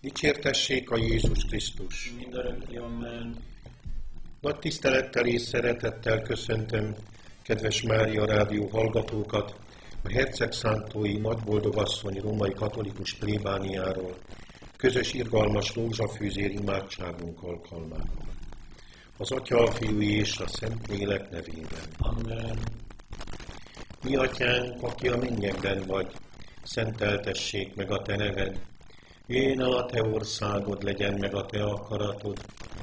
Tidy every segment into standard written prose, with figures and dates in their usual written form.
Dicsértessék a Jézus Krisztus! Mindörökké, amen. Nagy tisztelettel és szeretettel köszöntöm kedves Mária Rádió hallgatókat a Hercegszántói Nagyboldogasszony római katolikus plébániáról közös irgalmas rózsafűzér imádságunk alkalmával. Az Atya, a Fiú és a Szentlélek nevében. Amen. Mi Atyánk, aki a mennyekben vagy, szenteltessék meg a Te neved. Jöjjön el a Te országod, legyen meg a Te akaratod,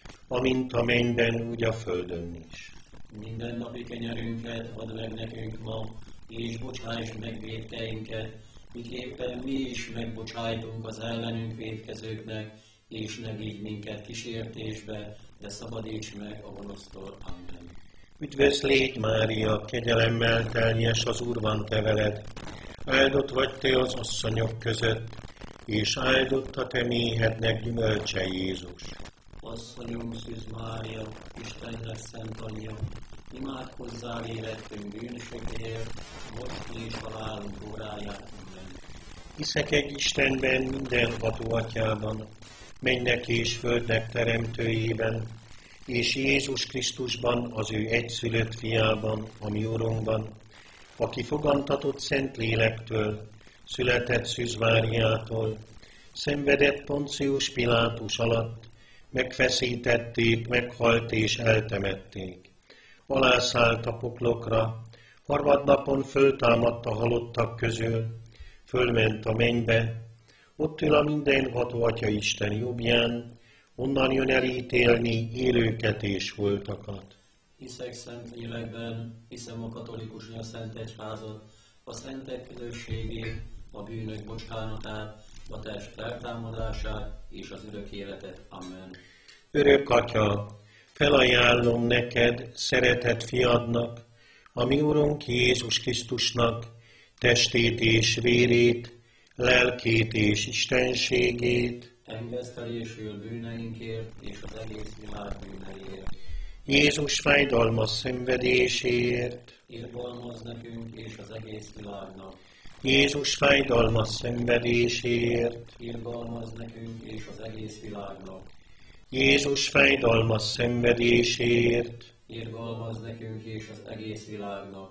amint a mennyben, úgy a földön is. Minden napi kenyerünket add meg nekünk ma, és bocsáss meg vétkeinket, miképpen mi is megbocsájtunk az ellenünk vétkezőknek, és ne vigy minket kísértésbe, de szabadíts meg a gonosztól. Amen. Üdvözl légy, Mária, kegyelemmel teljes, az Úr van te veled. Áldott vagy te az asszonyok között, és áldott a te méhednek gyümölcse, Jézus. Asszonyunk Szűz Mária, Istennek szent anyja, imádkozzál érettünk bűnösökért, most és halálunk óráját. Amen. Hiszek egy Istenben, mindenható Atyában, mennynek és földnek teremtőjében, és Jézus Krisztusban, az ő egyszülött fiában, a mi Urunkban, aki fogantatott Szent Lélektől, született Szűz Máriától, szenvedett Poncius Pilátus alatt, megfeszítették, meghalt és eltemették. Alászállt a poklokra, harmadnapon föltámadt a halottak közül, fölment a mennybe, ott ül a mindenható Atya Isten jobbján, onnan jön elítélni élőket és holtakat. Hiszek Szent Lélekben, hiszem a katolikus Szent Egyházat, a szentek közösségét, a bűnök bocsánatát, a test feltámadását és az örök életet. Amen. Örök Atya, felajánlom neked, szeretett fiadnak, a mi Urunk Jézus Krisztusnak, testét és vérét, lelkét és istenségét, engesztelésül bűneinkért és az egész világ bűneiért. Jézus fájdalmas szenvedéséért, Irgalmaz nekünk és az egész világnak. Jézus fájdalmas szenvedéséért, Irgalmaz nekünk és az egész világnak. Jézus fájdalmas szenvedéséért, Irgalmaz nekünk és az egész világnak.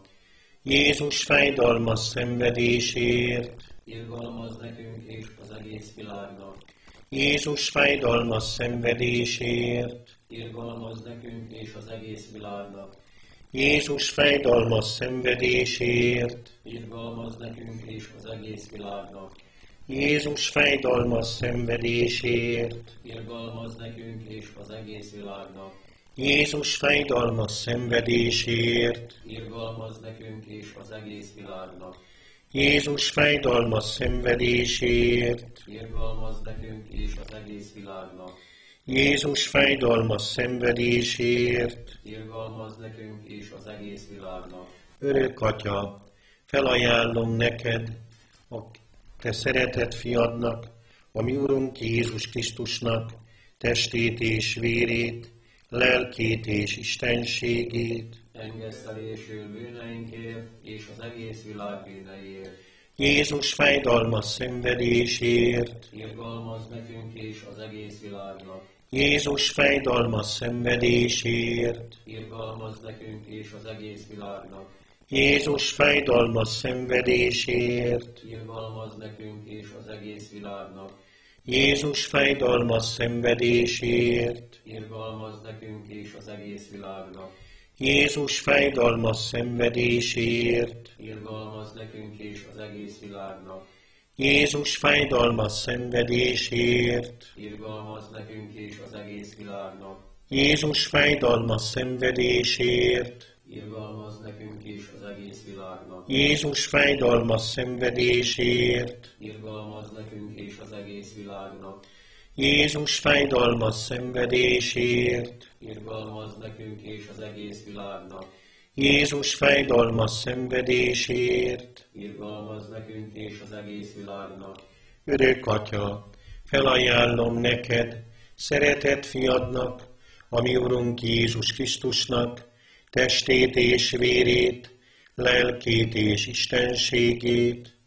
Jézus fájdalmas szenvedéséért, Irgalmaz nekünk és az egész világnak. Jézus fájdalmas szenvedéséért, Irgalmaz nekünk és az egész világnak. Jézus fájdalmas szenvedéséért, Irgalmaz nekünk és az egész világnak. Jézus fájdalmas szenvedéséért, Irgalmaz nekünk és az egész világnak. Jézus fájdalmas szenvedéséért, Irgalmaz nekünk és az egész világnak. Jézus fájdalmas szenvedéséért, Irgalmaz nekünk és az egész világnak. Jézus fájdalmas szenvedéséért, Irgalmaz nekünk és az egész világnak. Örök Atya, felajánlom neked, a te szeretett fiadnak, a mi Urunk Jézus Krisztusnak, testét és vérét, lelkét és istenségét, Engesztelésül bűneinkért és az egész világ bűneiért. Jézus fájdalmas szenvedéséért, Irgalmaz nekünk és az egész világnak. Jézus fájdalmas szenvedéséért, Irgalmaz nekünk és az egész világnak. Jézus fájdalmas szenvedéséért, Irgalmaz nekünk és az egész világnak. Jézus fájdalmas szenvedéséért, Irgalmaz nekünk és az egész világnak. Jézus fájdalmas szenvedéséért, Irgalmaz nekünk és az egész világnak. Jézus fájdalmas szenvedéséért, Irgalmaz nekünk és az egész világnak. Jézus fájdalmas szenvedéséért, Irgalmaz nekünk és az egész világnak. Jézus fájdalmas szenvedéséért, Irgalmaz nekünk és az egész világnak. Jézus fájdalmas szenvedéséért, Irgalmaz nekünk és az egész világnak. Jézus fájdalmas szenvedéséért, Irgalmaz nekünk és az egész világnak. Örök Atya, felajánlom neked, szeretett fiadnak, a mi Urunk Jézus Krisztusnak, testét és vérét, lelkét és istenségét,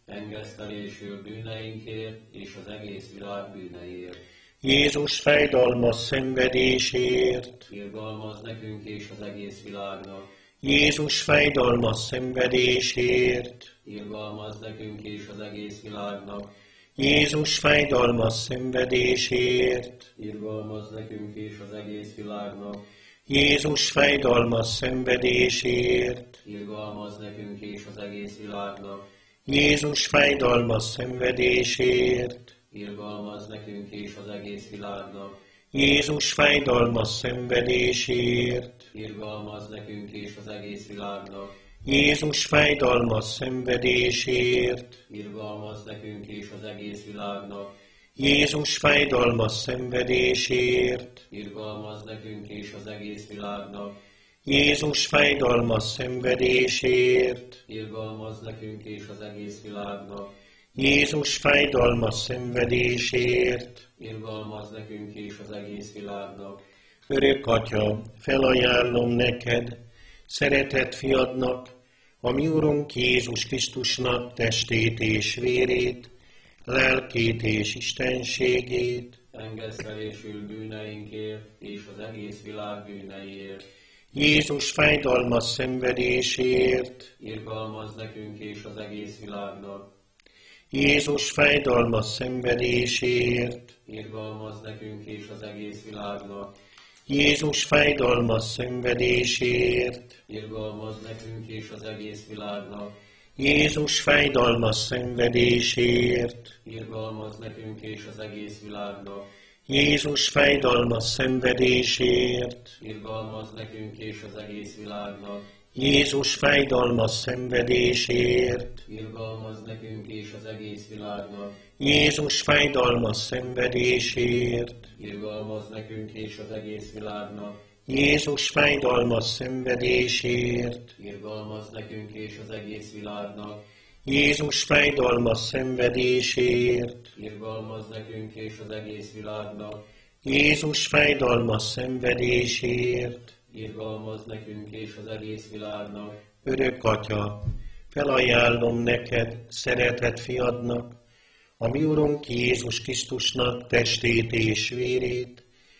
engesztelésül bűneinkért és az egész világ bűneiért. Jézus fájdalmas szenvedésért, Irgalmaz nekünk és az egész világnak. Jézus fájdalmas szenvedésért, Irgalmaz nekünk és az egész világnak. Jézus fájdalmas szenvedésért, Irgalmaz nekünk és az egész világnak. Jézus fájdalmas szenvedésért, Irgalmaz nekünk és az egész világnak. Jézus fájdalmas szenvedésért, Irgalmaz nekünk és az egész világnak. Jézus fájdalmas szenvedésért, Irgalmaz nekünk és az egész világnak. Jézus fájdalmas szenvedésért, Irgalmaz nekünk és az egész világnak. Jézus fájdalmas szenvedésért, Irgalmaz nekünk és az egész világnak. Jézus fájdalmas szenvedésért, Irgalmaz nekünk és az egész világnak. Jézus fájdalmas szenvedésért, Irgalmaz nekünk és az egész világnak. Örök Atya, felajánlom neked, szeretett fiadnak, a mi Urunk Jézus Krisztusnak testét és vérét, lelkét és istenségét, Engesztelésül bűneinkért és az egész világ bűneiért. Jézus fájdalmas szenvedésért, Irgalmaz nekünk és az egész világnak. Jézus fájdalmas szenvedésért, Irgalmaz nekünk és az egész világnak. Jézus fájdalmas szenvedésért, Irgalmaz nekünk és az egész világnak. Jézus fájdalmas szenvedésért, Irgalmaz nekünk és az egész világnak. Jézus fájdalmas szenvedésért, Irgalmaz nekünk és az egész világnak. Jézus fájdalmas szenvedésért, Irgalmaz nekünk és az egész világnak. Jézus fájdalmas szenvedésért, Irgalmaz nekünk és az egész világnak. Jézus fájdalmas szenvedésért, Irgalmaz nekünk és az egész világnak. Jézus fájdalmas szenvedésért, Irgalmaz nekünk és az egész világnak. Jézus fájdalmas szenvedésért, Irgalmaz nekünk és az egész világnak. Örök Atya, felajánlom neked, szeretett fiadnak, a mi Urunk Jézus Krisztusnak testét és vérét,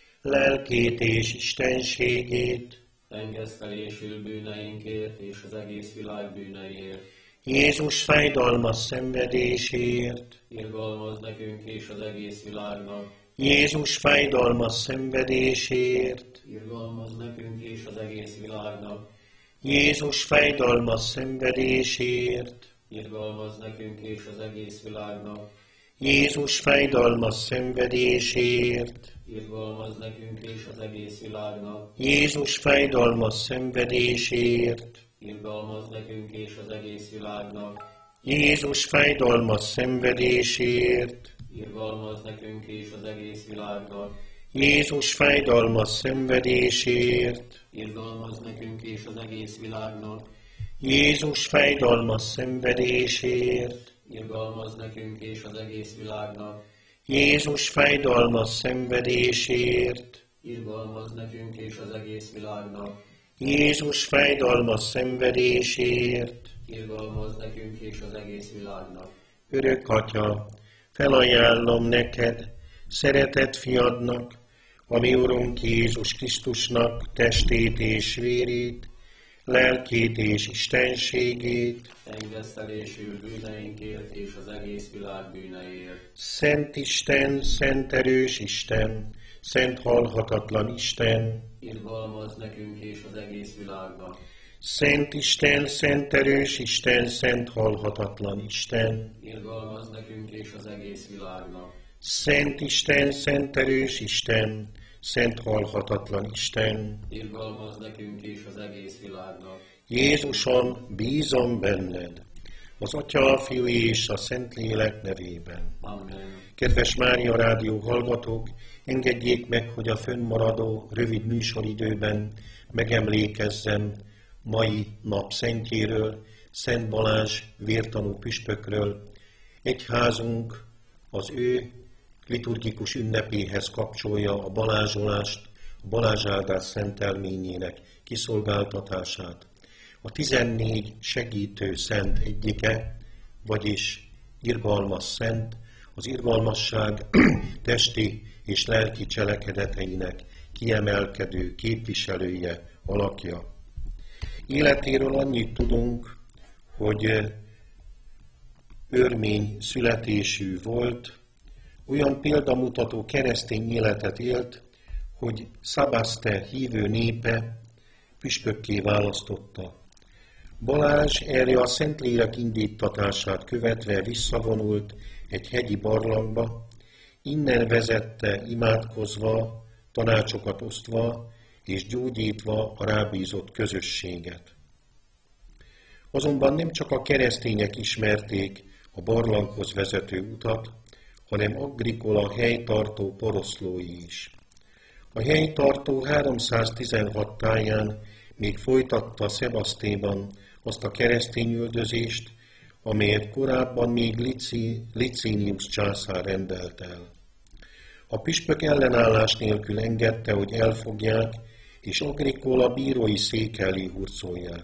lelkét és istenségét, Engesztelésül bűneinkért és az egész világ bűneiért. Jézus fájdalmas szenvedésért, Irgalmaz nekünk és az egész világnak. Jézus fájdalmas szenvedésért, Irgalmaz nekünk és az egész világnak. Jézus fájdalmas szenvedésért, Irgalmaz nekünk és az egész világnak. Jézus fájdalmas szenvedésért, Irgalmaz nekünk és az egész világnak. Jézus fájdalmas szenvedésért, Irgalmaz nekünk és az egész világnak. Jézus fájdalmas szenvedésért, Irgalmaz nekünk és az egész világnak. Jézus fájdalmas szenvedésért, Irgalmaz nekünk és az egész világnak. Jézus fájdalmas szenvedésért, Irgalmaz nekünk és az egész világnak. Jézus fájdalmas szenvedésért, Irgalmaz nekünk és az egész világnak. Jézus fájdalmas szenvedésért, Irgalmaz nekünk és az egész világnak. Örök Atya, felajánlom neked, szeretett fiadnak, a mi Urunk Jézus Krisztusnak testét és vérét, lelkét és istenségét, Engesztelésül bűneinkért és az egész világ bűneiért. Szent Isten, szent erős Isten, szent halhatatlan Isten, Irgalmaz nekünk és az egész világnak. Szent Isten, szent erős Isten, szent halhatatlan Isten, Irgalmaz nekünk és az egész világnak. Szent Isten, szent erős Isten, szent halhatatlan Isten. Irgalmaz nekünk és az egész világnak. Jézusom, bízom benned, az Atya, a Fiú és a Szentlélek nevében. Amen. Kedves Mária Rádió hallgatók, engedjék meg, hogy a fönnmaradó rövid műsoridőben megemlékezzem mai nap szentjéről, Szent Balázs vértanú püspökről. Egyházunk az ő liturgikus ünnepéhez kapcsolja a balázsolást, a balázsáldás szentelményének kiszolgáltatását. A 14 segítő szent egyike, vagyis irgalmas szent, az irgalmasság testi és lelki cselekedeteinek kiemelkedő képviselője, alakja. Életéről annyit tudunk, hogy örmény születésű volt, olyan példamutató keresztény életet élt, hogy Szabaszte hívő népe püspökké választotta. Balázs erre a Szentlélek indítatását követve visszavonult egy hegyi barlangba, innen vezette imádkozva, tanácsokat osztva és gyógyítva a rábízott közösséget. Azonban nem csak a keresztények ismerték a barlanghoz vezető utat, hanem Agricola helytartó poroszlói is. A helytartó 316 táján még folytatta Szebasztéban azt a keresztényüldözést, amelyet korábban még Licinius császár rendelt el. A püspök ellenállás nélkül engedte, hogy elfogják, és Agricola bírói szék elé hurcolják.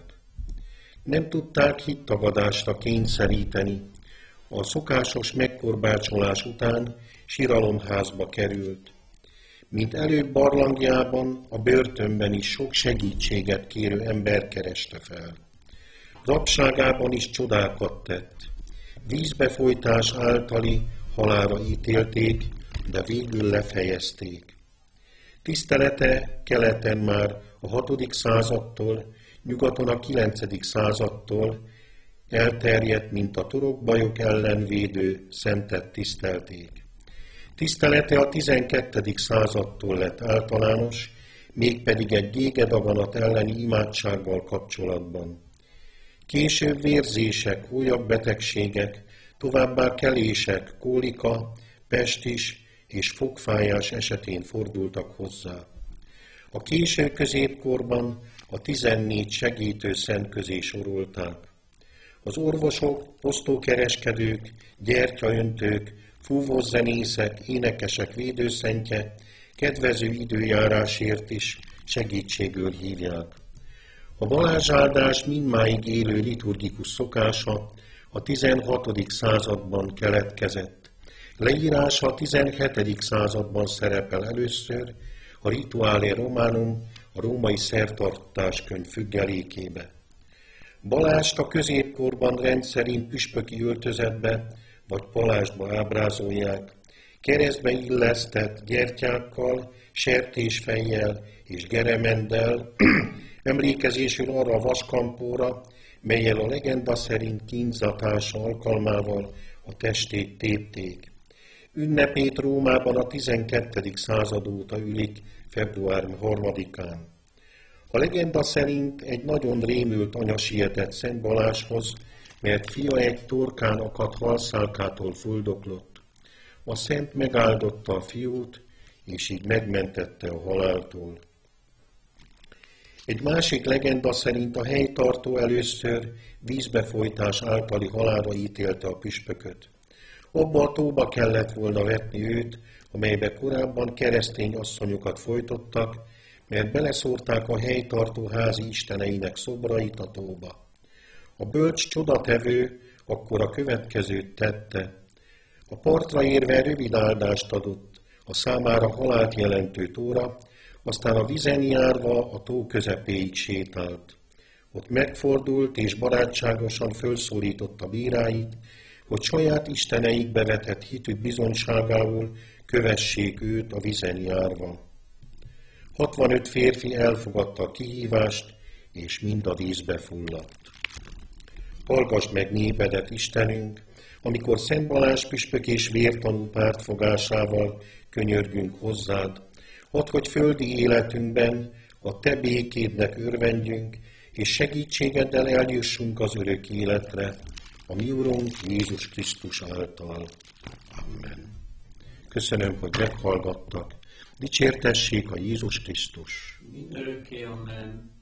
Nem tudták hittagadásra kényszeríteni. A szokásos megkorbácsolás után siralomházba került. Mint előbb barlangjában, a börtönben is sok segítséget kérő ember kereste fel. Rabságában is csodákat tett. Vízbefolytás általi halálra ítélték, de végül lefejezték. Tisztelete keleten már a 6. századtól, nyugaton a 9. századtól elterjedt, mint a torokbajok ellen védő szentet tisztelték. Tisztelete a 12. századtól lett általános, mégpedig egy gégedaganat elleni imádsággal kapcsolatban. Később vérzések, újabb betegségek, továbbá kelések, kólika, pestis és fogfájás esetén fordultak hozzá. A késő középkorban a 14 segítő szent közé sorolták. Az orvosok, osztókereskedők, gyertyaöntők, fúvózenészek, énekesek védőszentje kedvező időjárásért is segítségül hívják. A balázsáldás mindmáig élő liturgikus szokása a 16. században keletkezett. Leírása a 17. században szerepel először a Rituale Romanum, a római szertartáskönyv függelékébe. Balást a középkorban rendszerint püspöki öltözetbe vagy palásba ábrázolják, keresztbe illesztett gyertyákkal, sertésfejjel és geremenddel, emlékezésül arra a vaskampóra, mellyel a legenda szerint kínzatása alkalmával a testét tépték. Ünnepét Rómában a 12. század óta ülik február 3-án. A legenda szerint egy nagyon rémült anya sietett Szent Balázshoz, mert fia egy torkán akadt halszálkától fuldoklott. A szent megáldotta a fiút, és így megmentette a haláltól. Egy másik legenda szerint a helytartó először vízbefolytás általi halálra ítélte a püspököt. Abba a tóba kellett volna vetni őt, amelybe korábban keresztény asszonyokat folytottak, mert beleszórták a helytartó házi isteneinek szobrait a tóba. A bölcs csodatevő akkor a következőt tette. A partra érve rövid áldást adott a számára halált jelentő tóra, aztán a vizen járva a tó közepéig sétált. Ott megfordult és barátságosan fölszólította bíráit, hogy saját isteneikbe vetett hitük bizonyságául kövessék őt a vizen járva. 65 férfi elfogadta a kihívást, és mind a vízbe fulladt. Hallgass meg népedet, Istenünk, amikor Szent Balázs püspök és vértanú pártfogásával könyörgünk hozzád, add, hogy földi életünkben a te békédnek örvendjünk, és segítségeddel eljussunk az örök életre, a mi Urunk Jézus Krisztus által. Amen. Köszönöm, hogy meghallgattak. Dicsértessék a Jézus Krisztus. Mindörökké, amen.